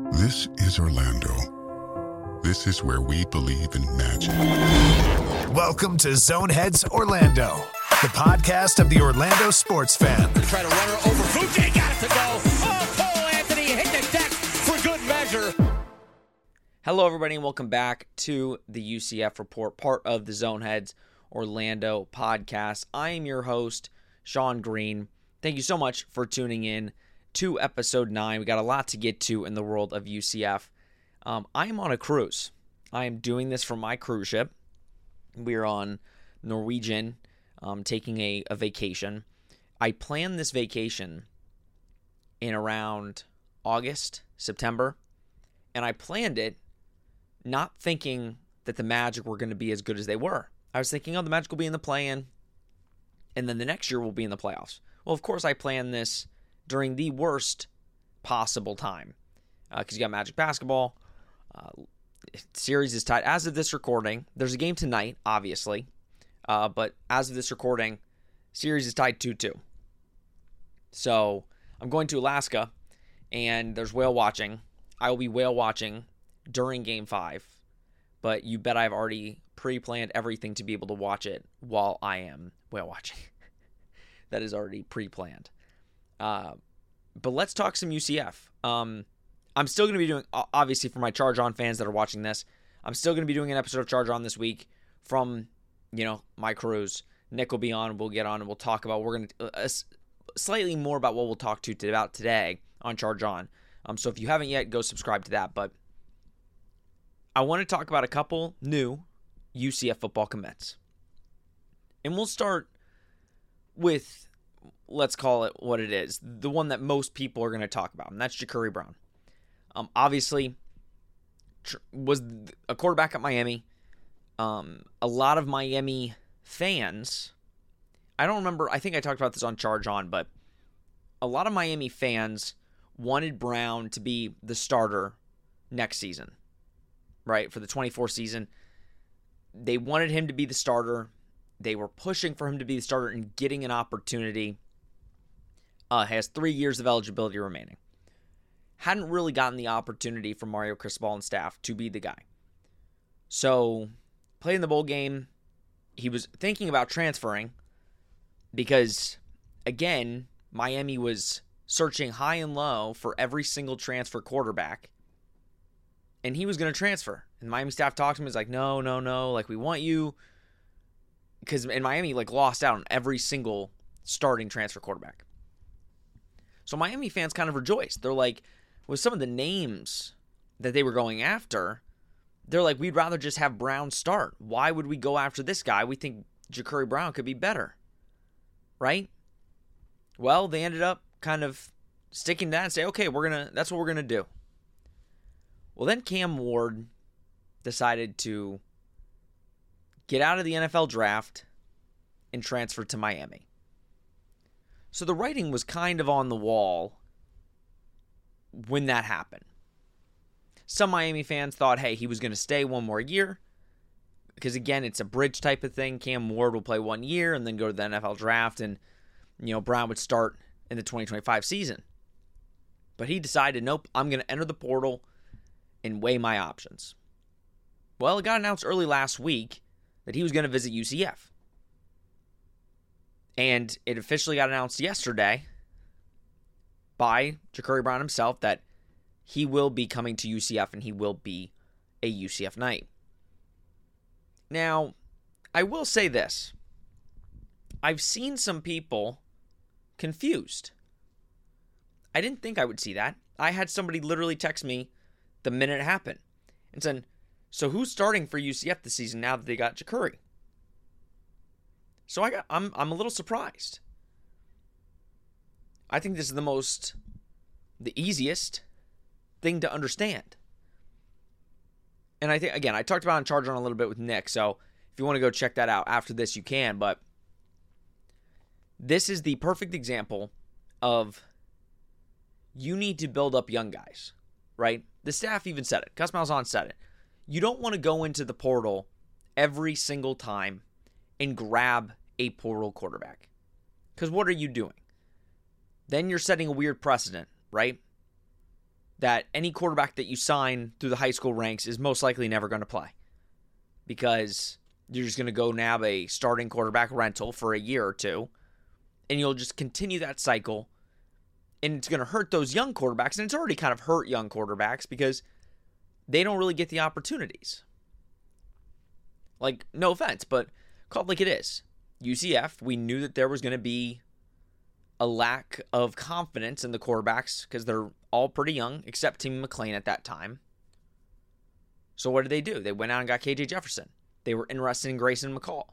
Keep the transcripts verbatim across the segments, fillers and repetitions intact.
This is Orlando. This is where we believe in magic. Welcome to Zoneheads Orlando, the podcast of the Orlando sports fan. Try to run her over. Fuji got it to go. Oh, Cole Anthony hit the deck for good measure. Hello, everybody, and welcome back to the U C F Report, part of the Zoneheads Orlando podcast. I am your host, Sean Green. Thank you so much for tuning in to episode nine. We got a lot to get to in the world of U C F. Um, I am on a cruise. I am doing this from my cruise ship. We're on Norwegian, um, taking a, a vacation. I planned this vacation in around August, September, and I planned it not thinking that the Magic were going to be as good as they were. I was thinking, oh, the Magic will be in the play-in, and then the next year we'll be in the playoffs. Well, of course, I planned this during the worst possible time because uh, you got Magic basketball. Uh, series is tied. As of this recording, there's a game tonight, obviously, uh, but as of this recording, series is tied two two. So I'm going to Alaska, and there's whale watching. I will be whale watching during Game five, but you bet I've already pre-planned everything to be able to watch it while I am whale watching. That is already pre-planned. Uh, but let's talk some U C F. Um, I'm still going to be doing, obviously for my Charge On fans that are watching this, I'm still going to be doing an episode of Charge On this week from, you know, my cruise. Nick will be on, we'll get on, and we'll talk about, we're going to, uh, slightly more about what we'll talk to t- about today on Charge On. Um, so if you haven't yet, go subscribe to that. But I want to talk about a couple new U C F football commits. And we'll start with, let's call it what it is, the one that most people are going to talk about, and that's Jacurri Brown. Um, obviously, tr- was a quarterback at Miami. Um, a lot of Miami fans, I don't remember, I think I talked about this on Charge On, but a lot of Miami fans wanted Brown to be the starter next season, right, for the twenty-four season. They wanted him to be the starter. They were pushing for him to be the starter and getting an opportunity. Uh, has three years of eligibility remaining. Hadn't really gotten the opportunity from Mario Cristobal and staff to be the guy. So, played in the bowl game. He was thinking about transferring because, again, Miami was searching high and low for every single transfer quarterback. And he was going to transfer. And Miami staff talked to him. He's like, no, no, no. Like, we want you. Because in Miami, like, lost out on every single starting transfer quarterback. So Miami fans kind of rejoiced. They're like, with some of the names that they were going after, they're like, we'd rather just have Brown start. Why would we go after this guy? We think Jacurri Brown could be better. Right? Well, they ended up kind of sticking to that and say, okay, we're gonna that's what we're gonna do. Well, then Cam Ward decided to get out of the N F L draft and transfer to Miami. So the writing was kind of on the wall when that happened. Some Miami fans thought, hey, he was going to stay one more year. Because, again, it's a bridge type of thing. Cam Ward will play one year and then go to the N F L draft. And, you know, Brown would start in the twenty twenty-five season. But he decided, nope, I'm going to enter the portal and weigh my options. Well, it got announced early last week that he was going to visit U C F. And it officially got announced yesterday by Jacurri Brown himself that he will be coming to U C F and he will be a U C F Knight. Now, I will say this. I've seen some people confused. I didn't think I would see that. I had somebody literally text me the minute it happened and said, so who's starting for U C F this season now that they got Jacurri? So I got, I'm I'm a little surprised. I think this is the most, the easiest thing to understand. And I think, again, I talked about it on Charge On a little bit with Nick, so if you want to go check that out after this, you can. But this is the perfect example of you need to build up young guys, right? The staff even said it. Gus Malzahn said it. You don't want to go into the portal every single time and grab a portal quarterback. Because what are you doing? Then you're setting a weird precedent, right? that any quarterback that you sign through the high school ranks is most likely never going to play, because you're just going to go nab a starting quarterback rental for a year or two, and you'll just continue that cycle, and it's going to hurt those young quarterbacks, and it's already kind of hurt young quarterbacks because they don't really get the opportunities. Like, no offense, but call it like it is. U C F, we knew that there was going to be a lack of confidence in the quarterbacks because they're all pretty young, except Timmy McClain at that time. So what did they do? They went out and got K J Jefferson. They were interested in Grayson McCall.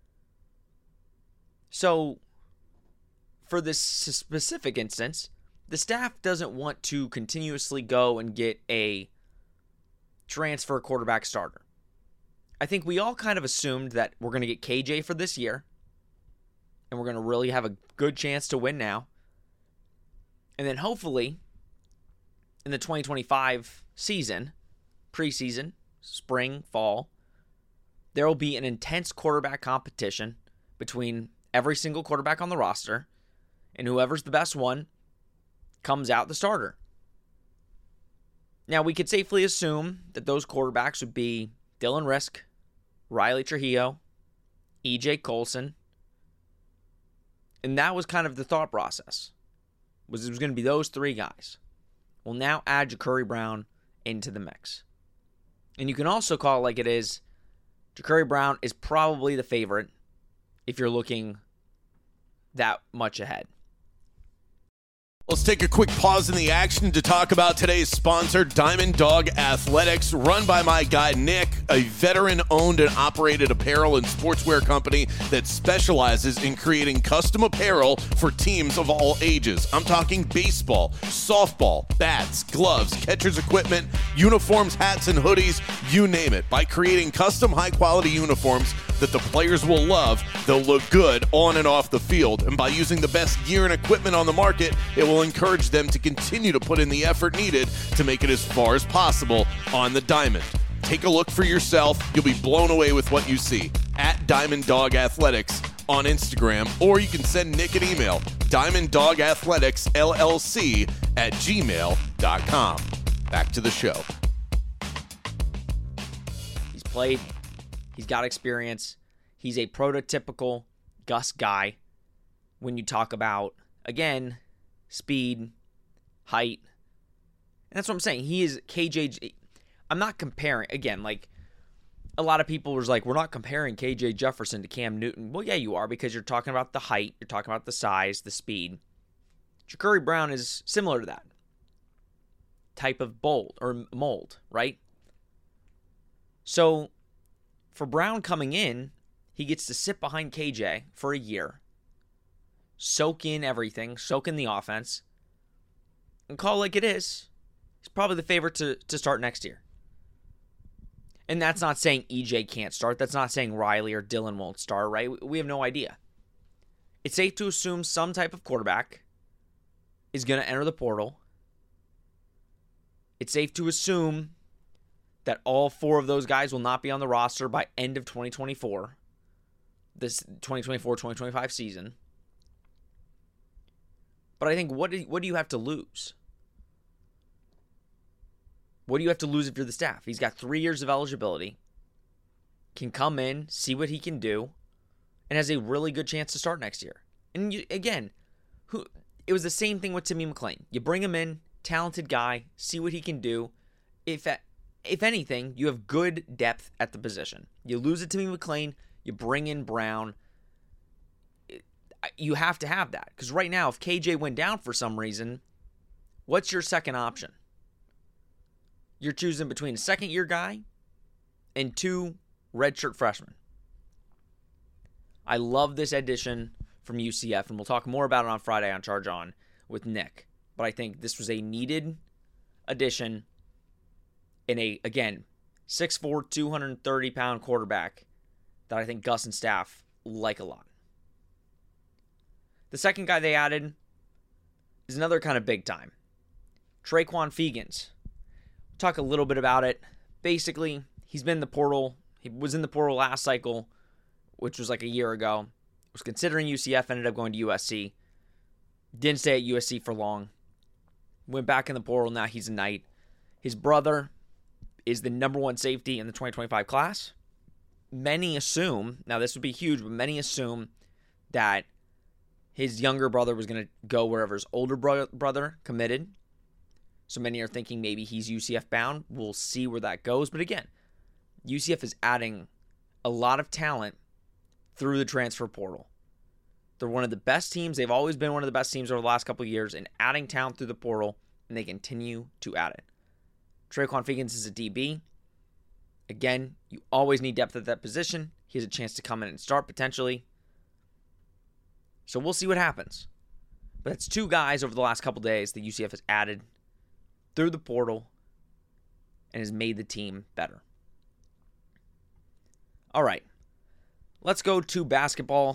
So, for this specific instance, the staff doesn't want to continuously go and get a transfer quarterback starter. I think we all kind of assumed that we're going to get K J for this year, and we're going to really have a good chance to win now. And then hopefully, in the twenty twenty-five season, preseason, spring, fall, there will be an intense quarterback competition between every single quarterback on the roster, and whoever's the best one comes out the starter. Now, we could safely assume that those quarterbacks would be Dylan Risk, Riley Trujillo, E J Colson, and that was kind of the thought process, was it was going to be those three guys. We'll now add Ja'Curry Brown into the mix. And you can also call it like it is, Ja'Curry Brown is probably the favorite if you're looking that much ahead. Let's take a quick pause in the action to talk about today's sponsor, Diamond Dog Athletics, run by my guy Nick, a veteran-owned and operated apparel and sportswear company that specializes in creating custom apparel for teams of all ages. I'm talking baseball, softball, bats, gloves, catcher's equipment, uniforms, hats, and hoodies, you name it. By creating custom high-quality uniforms that the players will love, they'll look good on and off the field. And by using the best gear and equipment on the market, it will encourage them to continue to put in the effort needed to make it as far as possible on the diamond. Take a look for yourself. You'll be blown away with what you see. At Diamond Dog Athletics on Instagram, or you can send Nick an email, diamond dog athletics l l c at gmail dot com. Back to the show. He's played. He's got experience. He's a prototypical Gus guy when you talk about, again, speed, height. And that's what I'm saying. He is K J. I'm not comparing, again, like a lot of people was like, we're not comparing K J Jefferson to Cam Newton. Well, yeah, you are, because you're talking about the height, you're talking about the size, the speed. Ja'Curry Brown is similar to that type of bold or mold, right? So for Brown coming in, he gets to sit behind K J for a year, soak in everything, soak in the offense, and call it like it is. He's probably the favorite to, to start next year. And that's not saying E J can't start. That's not saying Riley or Dylan won't start, right? We have no idea. It's safe to assume some type of quarterback is going to enter the portal. It's safe to assume that all four of those guys will not be on the roster by end of twenty twenty-four, this twenty twenty-four twenty twenty-five season. But I think, what do, what do you have to lose? What do you have to lose if you're the staff? He's got three years of eligibility, can come in, see what he can do, and has a really good chance to start next year. And you, again, who it was the same thing with Timmy McClain. You bring him in, talented guy, see what he can do. If if anything, you have good depth at the position. You lose it to Timmy McClain, you bring in Brown. You have to have that. Because right now, if K J went down for some reason, what's your second option? You're choosing between a second-year guy and two redshirt freshmen. I love this addition from U C F, and we'll talk more about it on Friday on Charge On with Nick. But I think this was a needed addition in a, again, six foot four, two hundred thirty pound quarterback that I think Gus and staff like a lot. The second guy they added is another kind of big time. Traquan Fegans. We'll talk a little bit about it. Basically, he's been in the portal. He was in the portal last cycle, which was like a year ago. Was considering U C F, ended up going to U S C. Didn't stay at U S C for long. Went back in the portal. Now he's a Knight. His brother is the number one safety in the twenty twenty-five class. Many assume, now this would be huge, but many assume that his younger brother was going to go wherever his older bro- brother committed. So many are thinking maybe he's U C F bound. We'll see where that goes. But again, U C F is adding a lot of talent through the transfer portal. They're one of the best teams. They've always been one of the best teams over the last couple of years in adding talent through the portal, and they continue to add it. Traquan Fegans is a D B. Again, you always need depth at that position. He has a chance to come in and start potentially. So we'll see what happens. But it's two guys over the last couple days that U C F has added through the portal and has made the team better. All right. Let's go to basketball.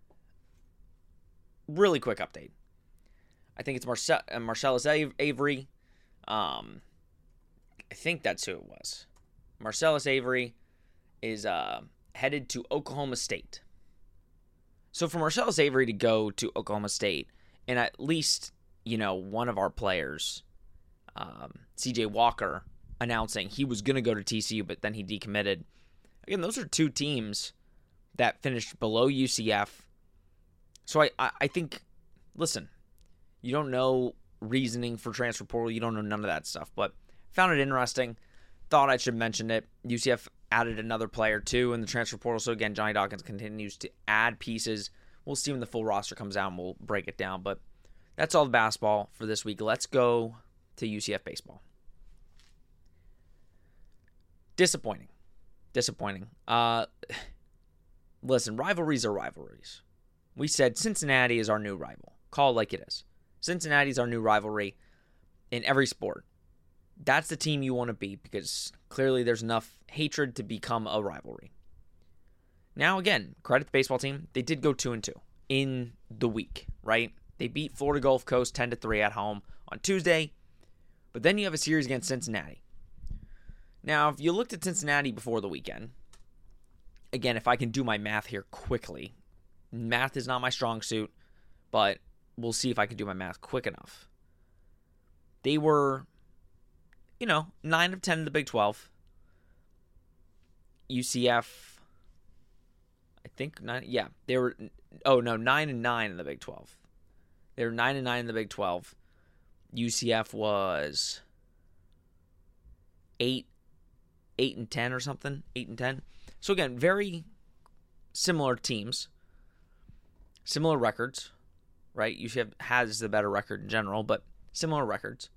Really quick update. I think it's Marce- uh, Marcellus Avery. Um, I think that's who it was. Marcellus Avery is uh, headed to Oklahoma State. So for Marcellus Avery to go to Oklahoma State, and at least, you know, one of our players, um, C J Walker, announcing he was going to go to T C U, but then he decommitted. Again, those are two teams that finished below U C F. So I, I, I think, listen, you don't know reasoning for transfer portal. You don't know none of that stuff, but found it interesting. Thought I should mention it. U C F added another player, too, in the transfer portal. So, again, Johnny Dawkins continues to add pieces. We'll see when the full roster comes out, and we'll break it down. But that's all the basketball for this week. Let's go to U C F baseball. Disappointing. Disappointing. Uh, listen, rivalries are rivalries. We said Cincinnati is our new rival. Call it like it is. Cincinnati is our new rivalry in every sport. That's the team you want to beat because clearly there's enough hatred to become a rivalry. Now, again, credit the baseball team. They did go two and two in the week, right? They beat Florida Gulf Coast ten to three at home on Tuesday, but then you have a series against Cincinnati. Now, if you looked at Cincinnati before the weekend, again, if I can do my math here quickly, math is not my strong suit, but we'll see if I can do my math quick enough. They were, you know, nine of ten in the Big twelve. U C F, I think, nine, yeah, they were, oh no, nine and nine in the Big twelve. They were nine and nine in the Big twelve. U C F was eight, eight and ten or something, eight and ten. So again, very similar teams, similar records, right? U C F has the better record in general, but similar records.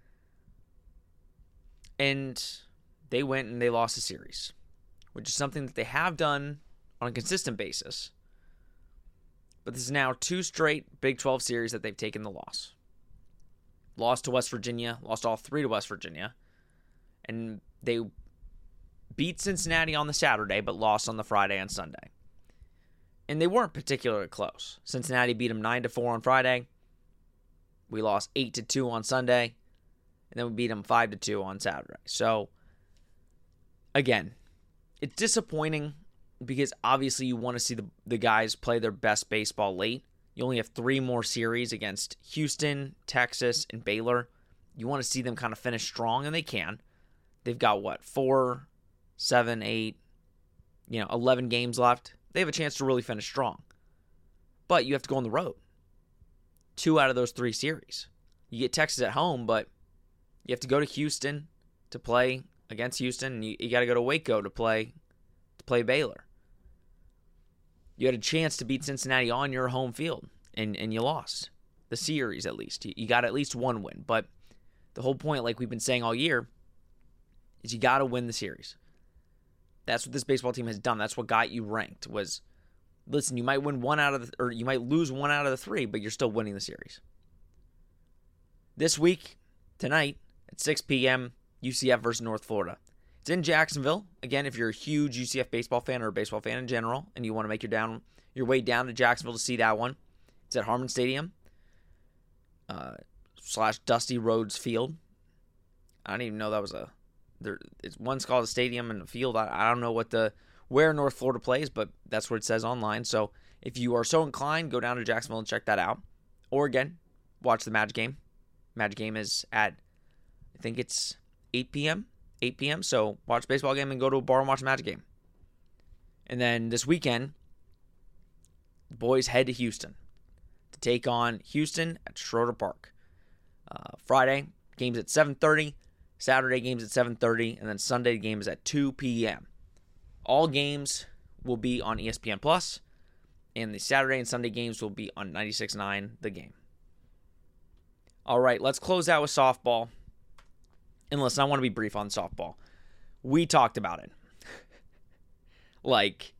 And they went and they lost a series, which is something that they have done on a consistent basis. But this is now two straight Big twelve series that they've taken the loss. Lost to West Virginia, lost all three to West Virginia. And they beat Cincinnati on the Saturday, but lost on the Friday and Sunday. And they weren't particularly close. Cincinnati beat them nine to four on Friday. We lost eight to two on Sunday. And then we beat them five to two on Saturday. So, again, it's disappointing because obviously you want to see the, the guys play their best baseball late. You only have three more series against Houston, Texas, and Baylor. You want to see them kind of finish strong, and they can. They've got, what, four, seven, eight, you know, eleven games left. They have a chance to really finish strong. But you have to go on the road. Two out of those three series. You get Texas at home, but you have to go to Houston to play against Houston, and you, you got to go to Waco to play to play Baylor. You had a chance to beat Cincinnati on your home field, and, and you lost the series at least. You, you got at least one win, but the whole point, like we've been saying all year, is you got to win the series. That's what this baseball team has done. That's what got you ranked was, listen, you might win one out of the, or you might lose one out of the three, but you're still winning the series. This week, tonight, at six p.m., U C F versus North Florida. It's in Jacksonville. Again, if you're a huge U C F baseball fan or a baseball fan in general, and you want to make your down your way down to Jacksonville to see that one, it's at Harmon Stadium uh, slash Dusty Rhodes Field. I don't even know that was a there. It's one's called a stadium and a field. I, I don't know what the where North Florida plays, but that's what it says online. So if you are so inclined, go down to Jacksonville and check that out. Or again, watch the Magic game. Magic game is at, I think it's eight p.m. eight p.m. So watch a baseball game and go to a bar and watch a Magic game. And then this weekend, the boys head to Houston to take on Houston at Schroeder Park. Uh, Friday, games at seven thirty. Saturday, games at seven thirty. And then Sunday, games at two p.m. All games will be on E S P N Plus. And the Saturday and Sunday games will be on ninety-six point nine The Game. All right, let's close out with softball. And listen, I want to be brief on softball. We talked about it. Like,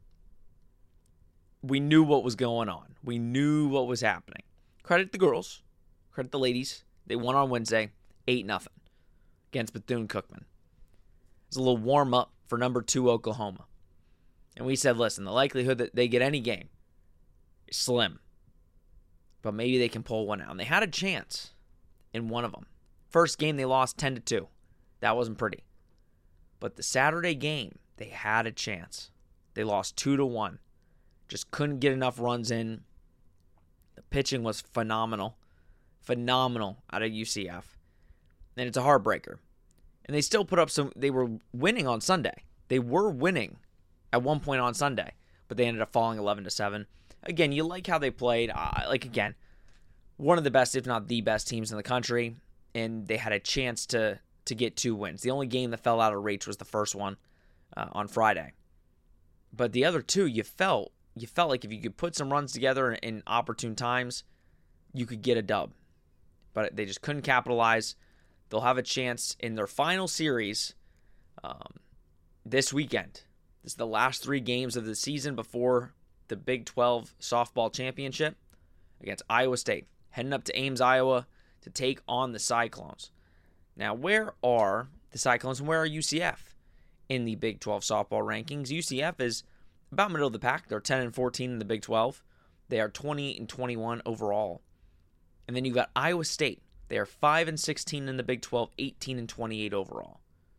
we knew what was going on. We knew what was happening. Credit the girls. Credit the ladies. They won on Wednesday, eight nothing against Bethune-Cookman. It was a little warm-up for number two Oklahoma. And we said, listen, the likelihood that they get any game is slim. But maybe they can pull one out. And they had a chance in one of them. First game, they lost ten to two. That wasn't pretty. But the Saturday game, they had a chance. They lost two to one. Just couldn't get enough runs in. The pitching was phenomenal. Phenomenal out of U C F. And it's a heartbreaker. And they still put up some, they were winning on Sunday. They were winning at one point on Sunday. But they ended up falling eleven to seven. Again, you like how they played. Uh, like, again, one of the best, if not the best teams in the country. And they had a chance to, to get two wins. The only game that fell out of reach was the first one uh, on Friday. But the other two, you felt, you felt like if you could put some runs together in, in opportune times, you could get a dub. But they just couldn't capitalize. They'll have a chance in their final series um, this weekend. This is the last three games of the season before the Big twelve softball championship against Iowa State. Heading up to Ames, Iowa to take on the Cyclones. Now, where are the Cyclones and where are U C F in the Big twelve softball rankings? U C F is about middle of the pack. They're ten and fourteen in the Big twelve. They are twenty and twenty-one overall. And then you've got Iowa State. They are five and sixteen in the Big twelve, eighteen and twenty-eight overall.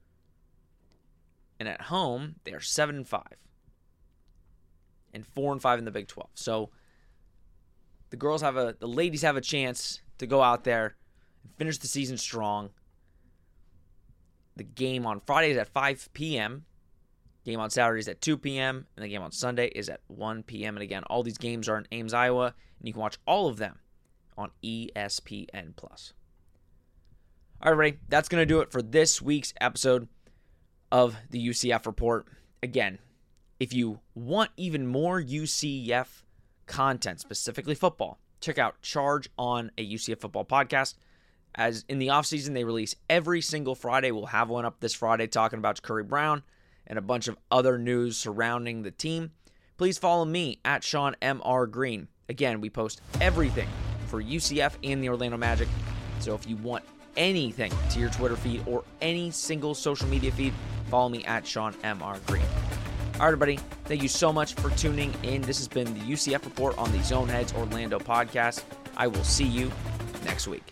And at home, they are seven and five. And four and five in the Big twelve. So the girls have a the ladies have a chance to go out there and finish the season strong. The game on Friday is at five p.m. Game on Saturday is at two p.m. And the game on Sunday is at one p.m. And again, all these games are in Ames, Iowa. And you can watch all of them on E S P N Plus. All right, everybody. That's going to do it for this week's episode of the U C F Report. Again, if you want even more U C F content, specifically football, check out Charge On, a U C F football podcast. As in the offseason, they release every single Friday. We'll have one up this Friday talking about Curry Brown and a bunch of other news surrounding the team. Please follow me at Sean M R Green. Again, we post everything for U C F and the Orlando Magic. So if you want anything to your Twitter feed or any single social media feed, follow me at Sean M R Green. All right, everybody. Thank you so much for tuning in. This has been the U C F Report on the Zoneheads Orlando podcast. I will see you next week.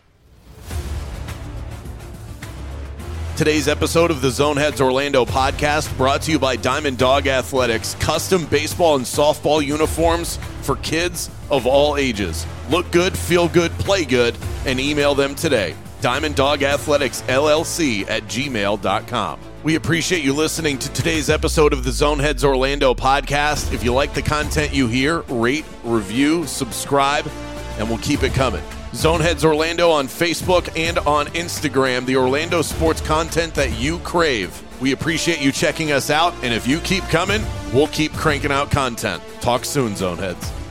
Today's episode of the Zoneheads Orlando podcast brought to you by Diamond Dog Athletics, custom baseball and softball uniforms for kids of all ages. Look good, feel good, play good, and email them today. Diamond Dog Athletics L L C at gmail dot com. We appreciate you listening to today's episode of the Zoneheads Orlando podcast. If you like the content you hear, rate, review, subscribe, and we'll keep it coming. Zoneheads Orlando on Facebook and on Instagram, the Orlando sports content that you crave. We appreciate you checking us out, and if you keep coming, we'll keep cranking out content. Talk soon, Zoneheads.